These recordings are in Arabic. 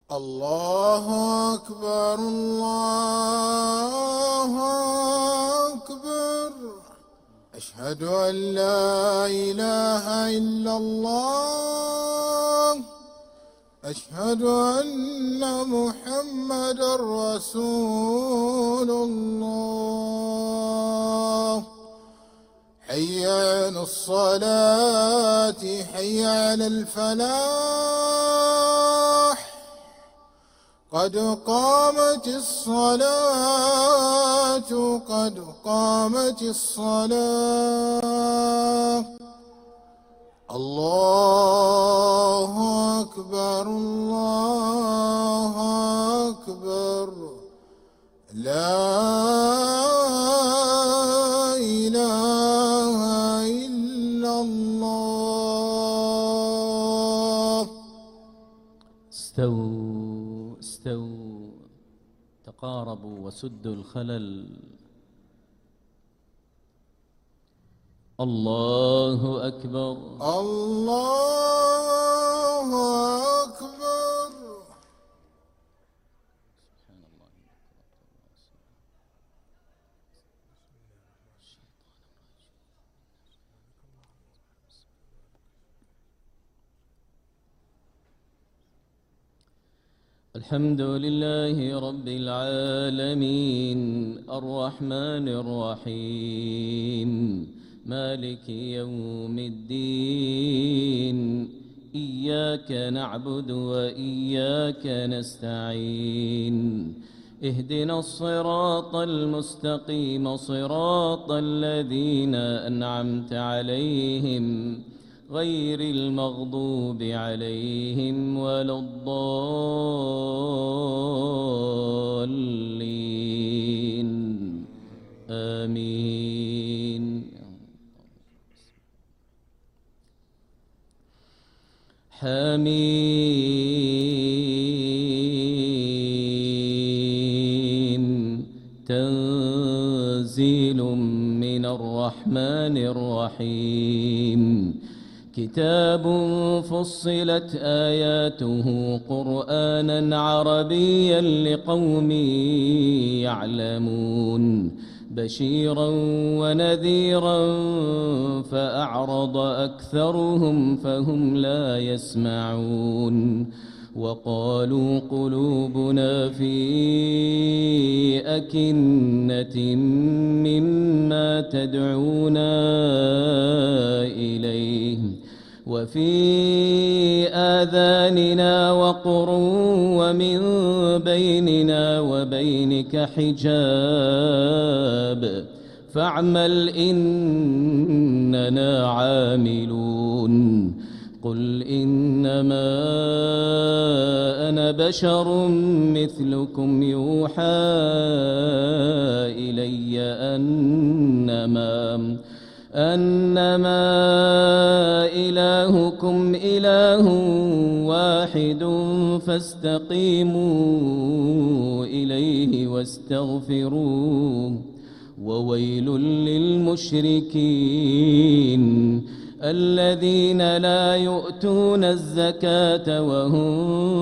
الله أكبر الله أكبر. أشهد أن لا إله إلا الله. أشهد أن محمدا رسول الله. حي على الصلاة حي على الفلاح. قد قامت الصلاة قد قامت الصلاة. الله أكبر الله أكبر. لا إله إلا الله. استووا تقاربوا وسدوا الخلل. الله أكبر الله أكبر. الحمد لله رب العالمين الرحمن الرحيم مالك يوم الدين. إياك نعبد وإياك نستعين. اهدنا الصراط المستقيم صراط الذين أنعمت عليهم غير المغضوب عليهم ولا الضالين. آمين. حميم تنزيل من الرحمن الرحيم. كتاب فصلت آياته قرآنا عربيا لقوم يعلمون. بشيرا ونذيرا فأعرض أكثرهم فهم لا يسمعون. وقالوا قلوبنا في أكنة مما تدعونا إليه وفي آذاننا وقر ومن بيننا وبينك حجاب فاعمل إننا عاملون. قل إنما أنا بشر مثلكم يوحى إلي أنما إلهكم إله واحد فاستقيموا إليه واستغفروه. وويل للمشركين الذين لا يؤتون الزكاة وهم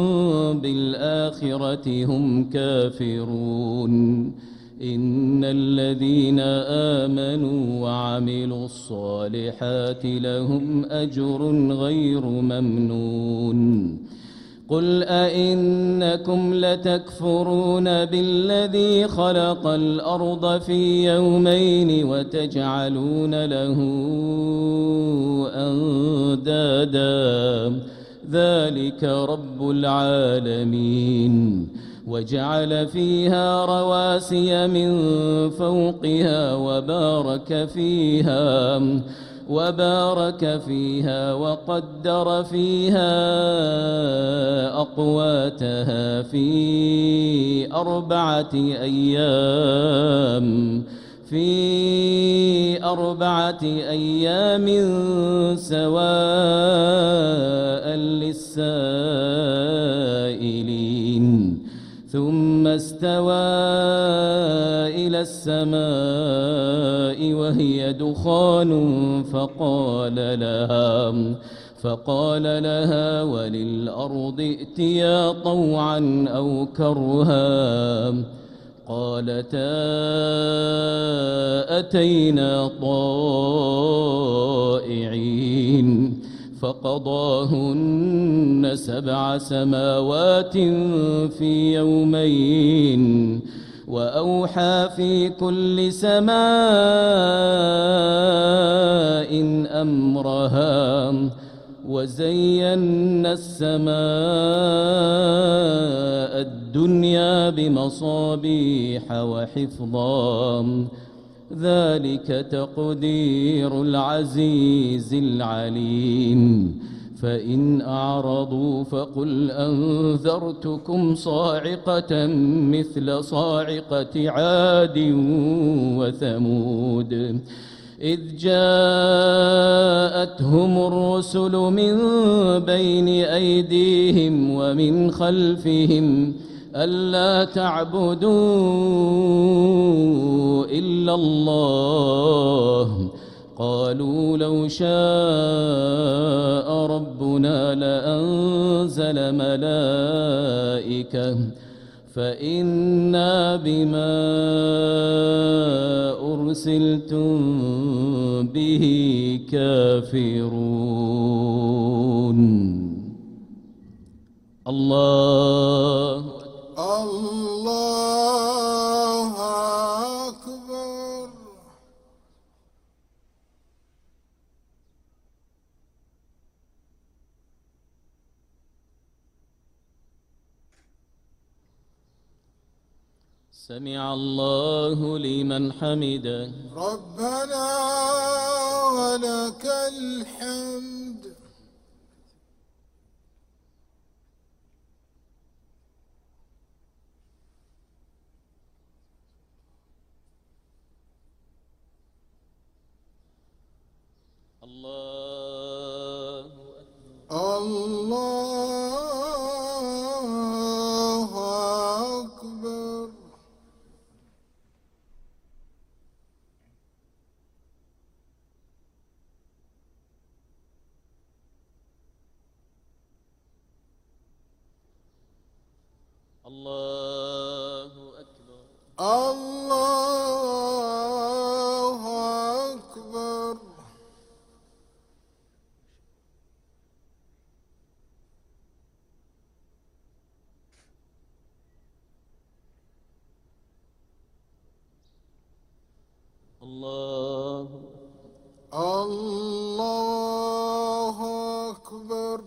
بالآخرة هم كافرون. إن الذين آمنوا وعملوا الصالحات لهم أجر غير ممنون. قل أئنكم لتكفرون بالذي خلق الأرض في يومين وتجعلون له أندادا ذلك رب العالمين. وجعل فيها رواسي من فوقها وبارك فيها وقدر فيها أقواتها في أربعة أيام سواء للسائلين. ثم استوى إلى السماء وهي دخان فقال لها وللأرض ائتيا طوعا أو كرها قالتا أتينا طائعين فقضاهن 7 سماوات في يومين وأوحى في كل سماء أمرها وزينا السماء الدنيا بمصابيح وحفظا ذلك تقدير العزيز العليم فإن أعرضوا فقل أنذرتكم صاعقة مثل صاعقة عاد وثمود إذ جاءتهم الرسل من بين أيديهم ومن خلفهم ألا تعبدوا إلا الله قالوا لو شاء ربنا لأنزل ملائكة فإنا بما أرسلتم به كافرون. الله الله أكبر. سمع الله لمن حمده ربنا ولك الحمد. الله الله أكبر. الله أكبر. الله أكبر. الله الله أكبر.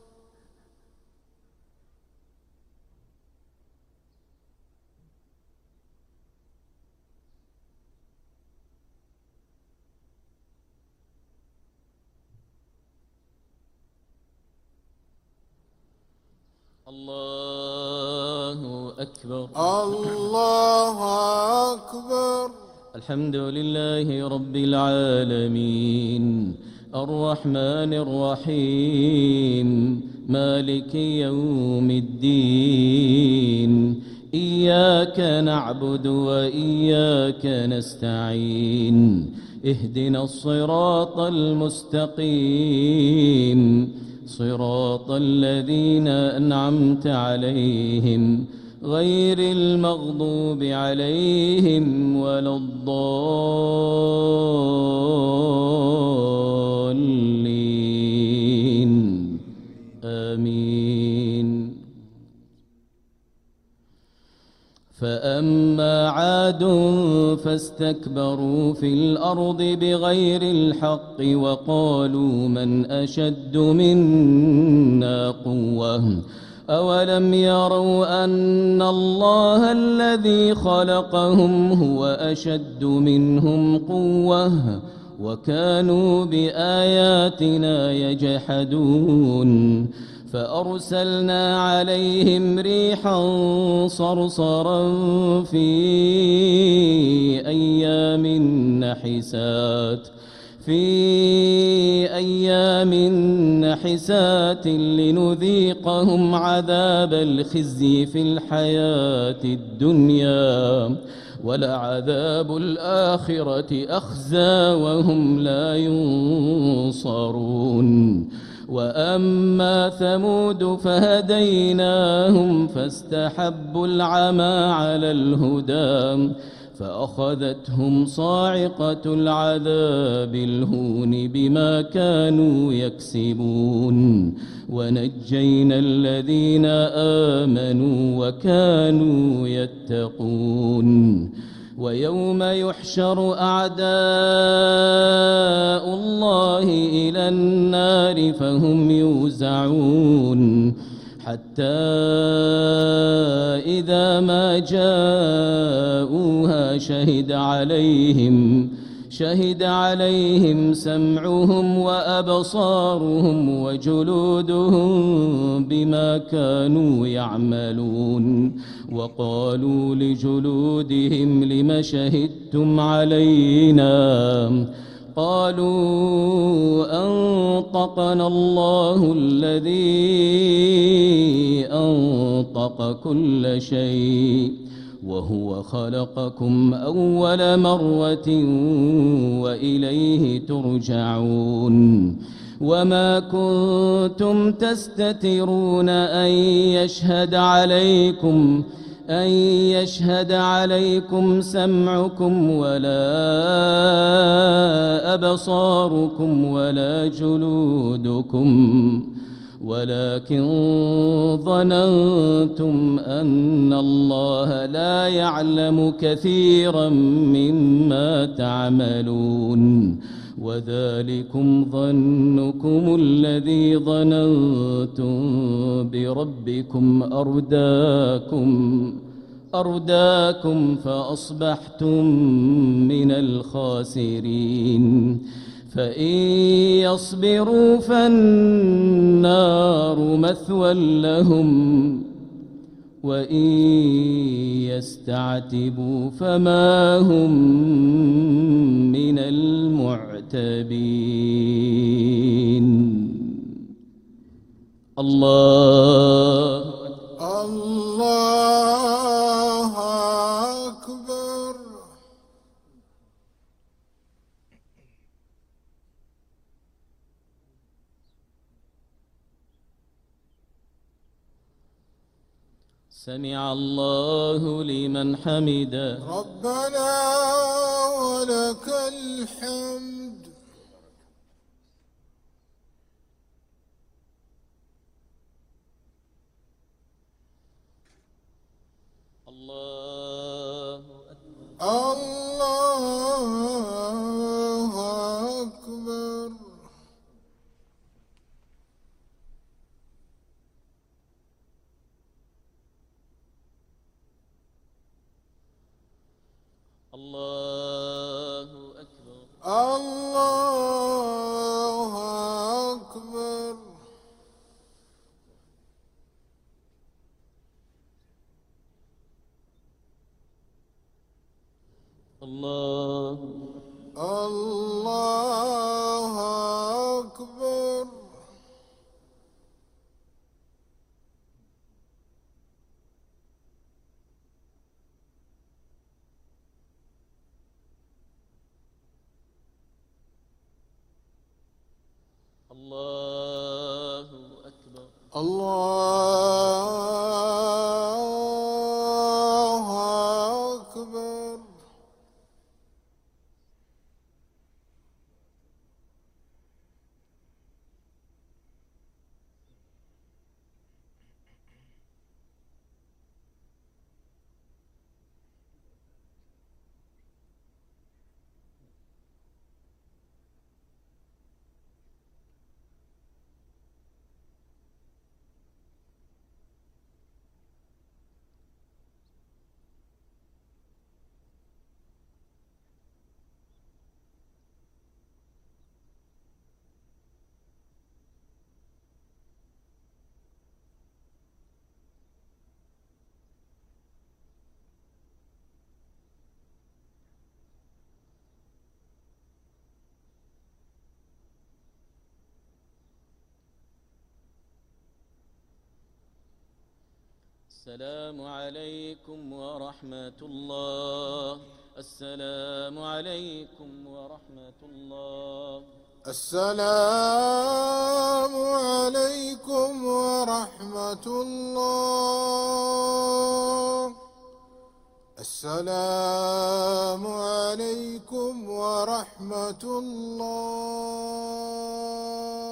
الله أكبر. الله أكبر. الحمد لله رب العالمين الرحمن الرحيم مالك يوم الدين إياك نعبد وإياك نستعين اهدنا الصراط المستقيم صراط الذين أنعمت عليهم غير المغضوب عليهم ولا الضالين آمين. فأما عاد فاستكبروا في الأرض بغير الحق وقالوا من أشد منا قوة أولم يروا أن الله الذي خلقهم هو أشد منهم قوة وكانوا بآياتنا يجحدون فأرسلنا عليهم ريحا صرصرا في أيام نحسات لنذيقهم عذاب الخزي في الحياة الدنيا ولعذاب الآخرة أخزى وهم لا ينصرون. وأما ثمود فهديناهم فاستحبوا العمى على الهدى فأخذتهم صاعقة العذاب الهون بما كانوا يكسبون ونجينا الذين آمنوا وكانوا يتقون ويوم يحشر أعداء الله إلى النار فهم يوزعون حتى إذا ما جاءوها شهد عليهم سمعهم وأبصارهم وجلودهم بما كانوا يعملون وقالوا لجلودهم لم شهدتم علينا قالوا أنطقنا الله الذي أنطق كل شيء وهو خلقكم أول مرة وإليه ترجعون وما كنتم تستترون أن يشهد عليكم سمعكم ولا أبصاركم ولا جلودكم ولكن ظننتم أن الله لا يعلم كثيرا مما تعملون وذلكم ظنكم الذي ظننتم بربكم أرداكم فأصبحتم من الخاسرين فإن يصبروا فالنار مثوى لهم وإن يستعتبوا فما هم من المعتبين. الله أكبر. سمع الله لمن حمده. ربنا ولك الحمد. الله أكبر. الله أكبر. الله أكبر. الله أكبر. الله أكبر. الله أكبر. الله أكبر. السلام عليكم ورحمة الله. السلام عليكم ورحمة الله. السلام عليكم ورحمة الله. السلام عليكم ورحمة الله.